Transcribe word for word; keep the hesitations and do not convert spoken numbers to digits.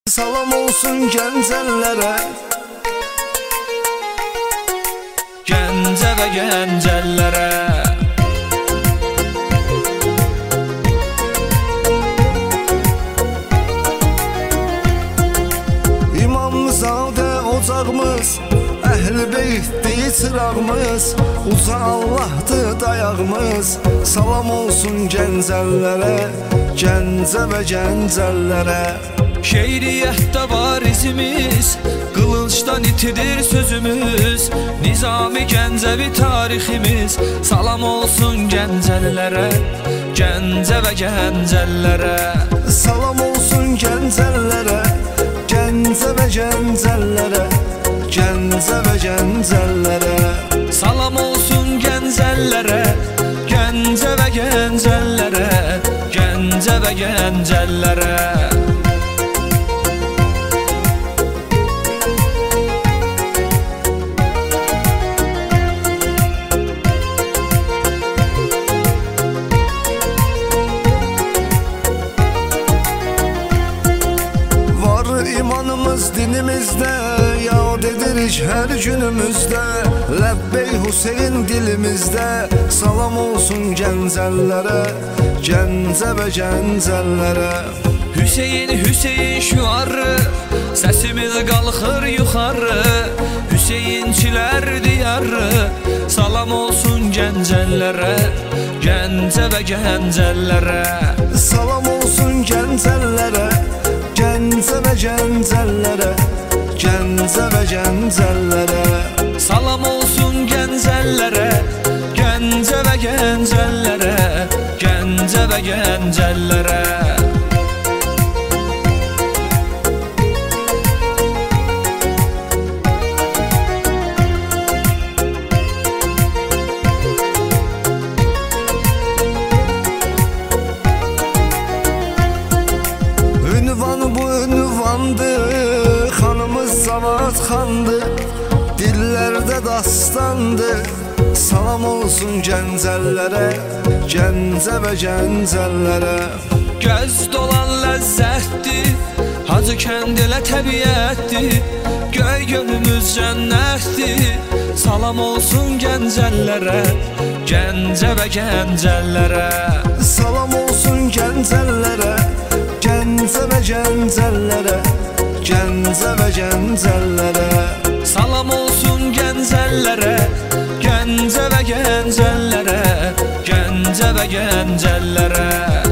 Salam olsun gəncəlllərə, Gəncə və gəncəllərə. İmamzadə ocağımız, Əhl-i Beytdir çırağımız, Uca Allahdır dayağımız. Salam olsun gəncəllərə, Gəncə və gəncəllərə. Şeiriyyətdə var izimiz, qılıncdan itidir sözümüz, Nizami Gəncəvi tariximiz. Salam olsun gəncəllərə, Gəncə və gəncəllərə. Salam olsun gəncəllərə, Gəncə və gəncəllərə, Gəncə və gəncəllərə. Salam olsun gəncəllərə, Gəncə və gəncəllərə, Gəncə və gəncəllərə. İmanımız dinimizdə, yad edirik hər günümüzdə, Ləbbey Hüseyin dilimizdə. Salam olsun gəncəllərə, Gəncə və gəncəllərə. Hüseyin, Hüseyin şüarı, səsimiz qalxır yuxarı, Hüseyinçilər diyarı. Salam olsun gəncəllərə, Gəncə və gəncəllərə. Salam olsun gəncəllərə, Gəncə və gəncəllərə, Gəncə və gəncəllərə. Salam olsun gəncəllərə, Gəncə və gəncəllərə, Gəncə və gəncəllərə. Xanımız Cavad xandır, dillərdə dastandır. Salam olsun gəncəllərə, Gəncə və gəncəllərə. Göz dolan ləzzətdir, Hacı kəndilə təbiətdir, Göy gölümüz cənnətdir. Salam olsun gəncəllərə, Gəncə və gəncəllərə. Salam olsun gəncəllərə, Gəncə və gəncəllərə, Gəncə və gəncəllərə. Salam olsun gəncəllərə, Gəncə və gəncəllərə, Gəncə və gəncəllərə.